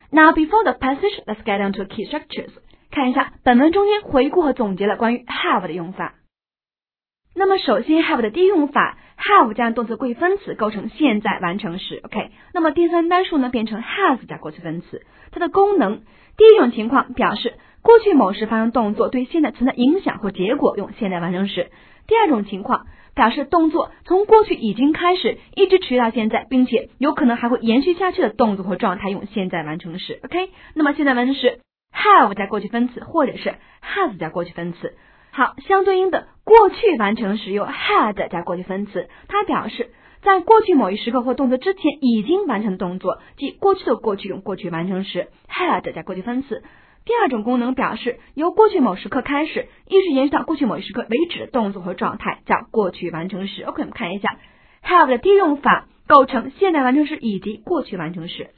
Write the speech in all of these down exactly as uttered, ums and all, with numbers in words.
Now before the passage, let's get down to key structures. 看一下本文中间回顾和总结了关于 have 的用法。那么首先 have 的第一用法 have 加动词贵分词构成现在完成时 OK， 那么第三单数呢变成 has 加过去分词。它的功能，第一种情况表示过去某时发生动作对现在存在影响或结果，用现在完成时。第二种情况表示动作从过去已经开始一直持续到现在，并且有可能还会延续下去的动作或状态，用现在完成时 OK， 那么现在完成时 have 加过去分词或者是 has 加过去分词。好，相对应的过去完成时用 had 加过去分词，它表示在过去某一时刻或动作之前已经完成的动作，即过去的过去用过去完成时 had 加过去分词。第二种功能表示由过去某时刻开始一直延续到过去某一时刻为止的动作和状态，叫过去完成时。 OK， 我们看一下 have 的第一用法构成现在完成时以及过去完成时。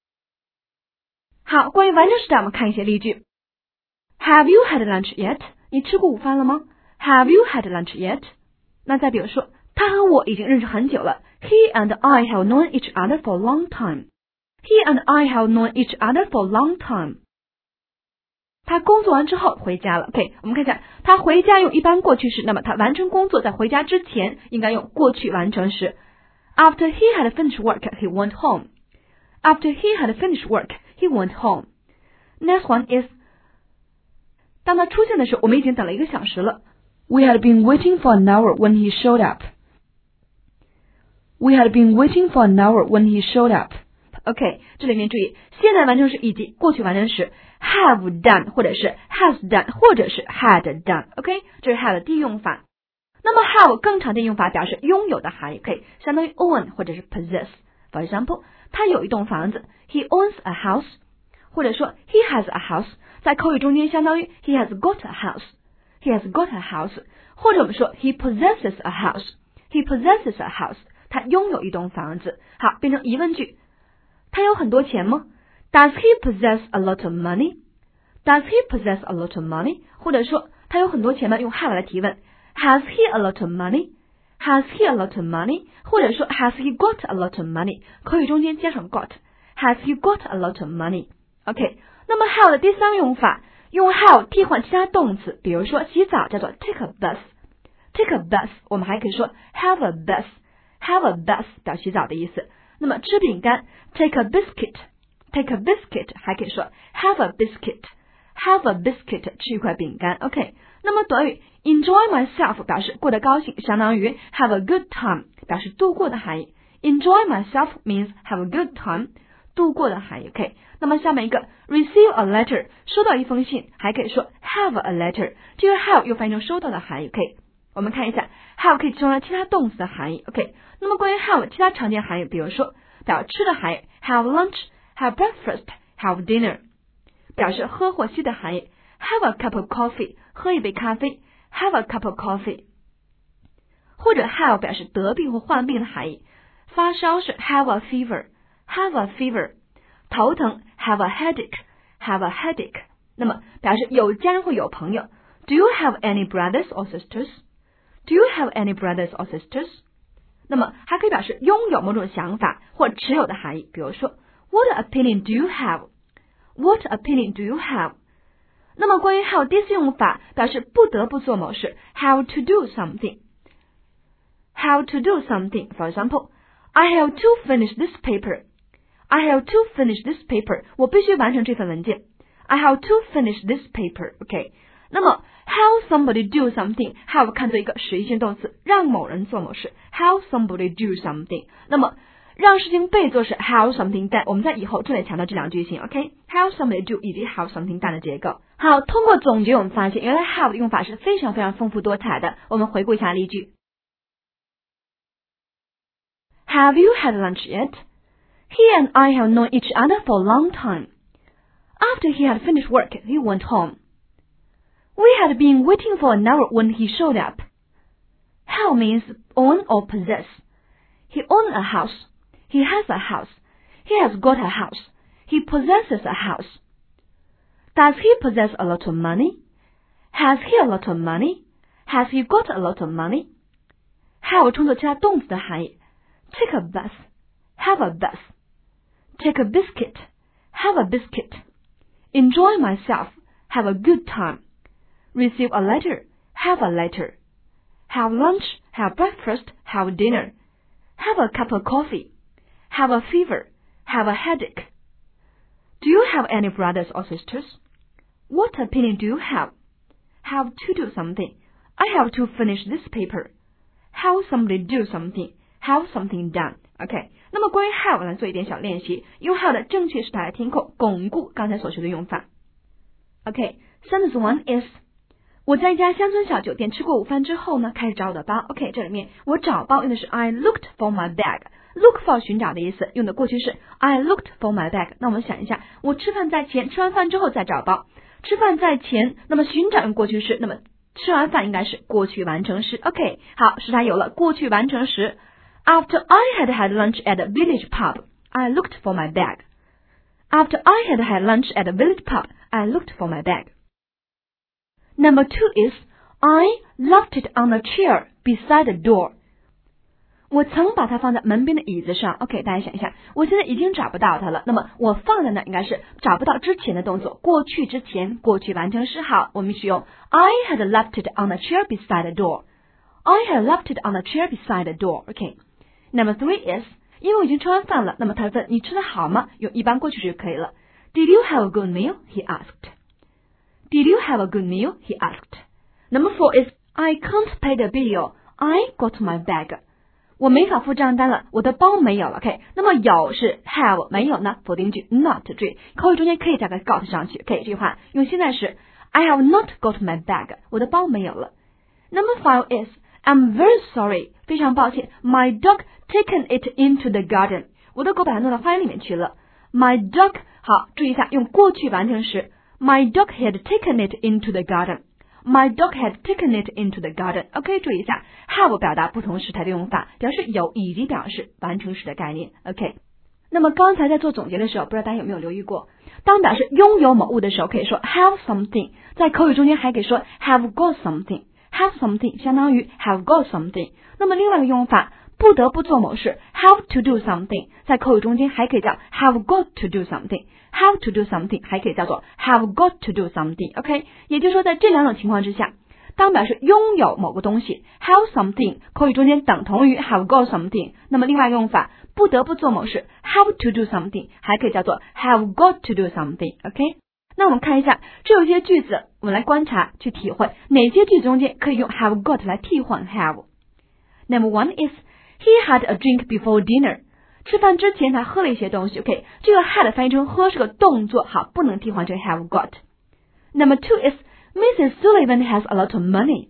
好，关于完成时态我们看一些例句。 Have you had lunch yet？ 你吃过午饭了吗？ Have you had lunch yet？ 那再比如说，他和我已经认识很久了。 He and I have known each other for a long time. He and I have known each other for a long time. 他工作完之后回家了。 OK， 我们看一下，他回家用一般过去式，那么他完成工作在回家之前应该用过去完成时。 After he had finished work, he went home. After he had finished work, he went home. Next one is当他出现的时候，我们已经等了一个小时了。 We had been waiting for an hour when he showed up. We had been waiting for an hour when he showed up. OK， 这里面注意现在完成时以及过去完成时 have done 或者是 has done 或者是 had done。 OK， 这是 have 的第一用法。那么 have 更常见用法表示拥有的含义，可以相当于 own 或者是 possess。 For example， 他有一栋房子 He owns a house， 或者说 He has a house，在口语中间相当于 he has got a house, he has got a house， 或者我们说 he possesses a house, he possesses a house， 他拥有一栋房子。好，变成疑问句，他有很多钱吗？ Does he possess a lot of money? Does he possess a lot of money？ 或者说他有很多钱吗？用 have 来提问， Has he a lot of money? Has he a lot of money？ 或者说 Has he got a lot of money？ 口语中间加上 got， Has he got a lot of money？ OK，那么 have 的第三个用法，用 have 替换其他动词，比如说洗澡叫做 take a bath， take a bath， 我们还可以说 have a bath， have a bath 表洗澡的意思。那么吃饼干 take a biscuit， take a biscuit 还可以说 have a biscuit， have a biscuit 吃一块饼干。 OK， 那么短语 enjoy myself 表示过得高兴，相当于 have a good time 表示度过的含义。 enjoy myself means have a good time，度过的含义。 OK， 那么下面一个 receive a letter 收到一封信，还可以说 have a letter， 这个 have 又翻译成收到的含义。 OK， 我们看一下 have 可以成为其他动词的含义。 OK， 那么关于 have 其他常见含义，比如说表示吃的含义 have lunch, have breakfast, have dinner， 表示喝或吸的含义 have a cup of coffee， 喝一杯咖啡 have a cup of coffee， 或者 have 表示得病或患病的含义，发烧是 have a fever，have a fever， 头疼 have a headache, have a headache。 那么表示有家人或有朋友 Do you have any brothers or sisters? Do you have any brothers or sisters? 那么还可以表示拥有某种想法或持有的含义，比如说 What opinion do you have? What opinion do you have? 那么关于 have 第四用法表示不得不做某事 have to do something， have to do something。 For example, I have to finish this paper，I have to finish this paper， 我必须完成这份文件 I have to finish this paper。 OK， 那么 have somebody do something have 看作一个实义性动词，让某人做某事 have somebody do something。 那么让事情被做是 have something done， 我们在以后重点强调这两句型。 OK， have somebody do 以及 have something done 的结构。好，通过总结我们发现原来 have 的用法是非常非常丰富多彩的。我们回顾一下例句。 Have you had lunch yet?He and I have known each other for a long time. After he had finished work, he went home. We had been waiting for an hour when he showed up. Have means own or possess. He owns a house. He has a house. He has got a house. He possesses a house. Does he possess a lot of money? Has he a lot of money? Has he got a lot of money? Have 充作其他动词的含义。Take a bath. Have a bath.Take a biscuit, have a biscuit. Enjoy myself, have a good time. Receive a letter, have a letter. Have lunch, have breakfast, have dinner. Have a cup of coffee. Have a fever, have a headache. Do you have any brothers or sisters? What opinion do you have? Have to do something. I have to finish this paper. Have somebody do something. Have something done. OK, 那么关于 have 来做一点小练习，用 have 的正确时态来填空，巩固刚才所学的用法。OK, sentence one is 我在一家乡村小酒店吃过午饭之后呢，开始找我的包。OK, 这里面我找包用的是 I looked for my bag。Look for 寻找的意思，用的过去式 I looked for my bag。那我们想一下，我吃饭在前，吃完饭之后再找包。吃饭在前，那么寻找用过去式，那么吃完饭应该是过去完成时。OK, 好，时态有了，过去完成时。After I had had lunch at a village pub, I looked for my bag. After I had had lunch at a village pub, I looked for my bag. Number two is I left it on a chair beside the door. 我曾把它放在门边的椅子上。OK, 大家想一下，我现在已经找不到它了。那么我放在那应该是找不到之前的动作，过去之前，过去完成时。好，我们使用 I had left it on a chair beside the door. I had left it on a chair beside the door. OK. Number three is 因为我已经吃完饭了，那么他问你吃的好吗？用一般过去时就可以了。Did you have a good meal? He asked. Did you have a good meal? He asked. Number four is I can't pay the bill. I got my bag. 我没法付账单了，我的包没有了。OK, 那么有是 have, 没有呢否定句 not。 注意口语中间可以加个 got 上去。OK, 这句话用现在时 I have not got my bag. 我的包没有了。Number five is I'm very sorry. 非常抱歉 My dog taken it into the garden. 我的狗把它弄到花园里面去了。My dog, 好，注意一下用过去完成时 My dog had taken it into the garden.My dog had taken it into the garden. OK, 注意一下 have 表达不同时态的用法，表示有以及表示完成时的概念。OK, 那么刚才在做总结的时候，不知道大家有没有留意过，当表示拥有某物的时候可以说 have something， 在口语中间还可以说 have got something. Have something 相当于 have got something。 那么另外一个用法不得不做某事 have to do something， 在口语中间还可以叫 have got to do something。Have to do something 还可以叫做 have got to do something. OK, 也就是说在这两种情况之下，当表示拥有某个东西 have something 口语中间等同于 have got something， 那么另外一个用法不得不做某事 have to do something 还可以叫做 have got to do something. OK, 那我们看一下这有些句子，我们来观察去体会哪些句子中间可以用 have got 来替换 have. Number one is he had a drink before dinner. 吃饭之前他喝了一些东西。 OK, 这个 had 翻译成喝是个动作，好，不能替换成 have got. Number two is Missus Sullivan has a lot of money.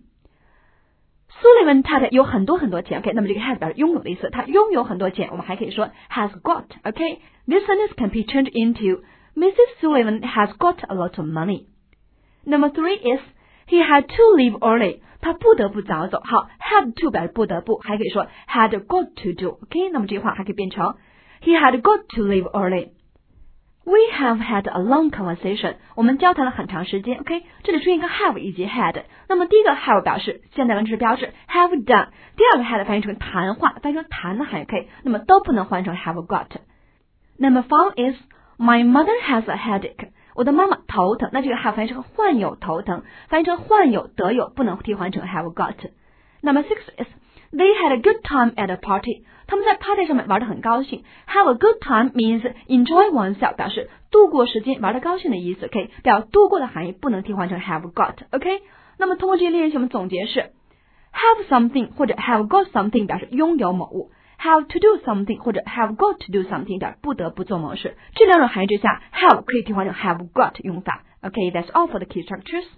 Sullivan 太太有很多很多钱。 OK, 那么这个 has 表示拥有的意思，他拥有很多钱，我们还可以说 has got. OK, this sentence can be turned into Missus Sullivan has got a lot of money. Number three is he had to leave early. 他不得不早走。好 had to 表示不得不，还可以说 had got to do. OK, 那么这句话还可以变成 he had got to leave early. We have had a long conversation. 我们交谈了很长时间。 OK, 这里出现一个 have 以及 had。 那么第一个 have 表示现在完成时标志 have done， 第二个 had 翻译成谈话，翻译成谈的还可以，那么都不能换成 have got. Number five is my mother has a headache. 我的妈妈头疼，那这个 have 翻译成患有头疼，翻译成患有得有，不能替换成 have got. Number six is they had a good time at a party. 他们在 party 上面玩得很高兴。 Have a good time means enjoy oneself， 表示度过时间，玩得高兴的意思。 OK, 表度过的含义不能替换成 have got. OK, 那么通过这些练习我们总结是 have something 或者 have got something 表示拥有某物， have to do something 或者 have got to do something 表示不得不做某事。这两种含义之下 have 可以替换成 have got 用法。 OK, that's all for the key structures.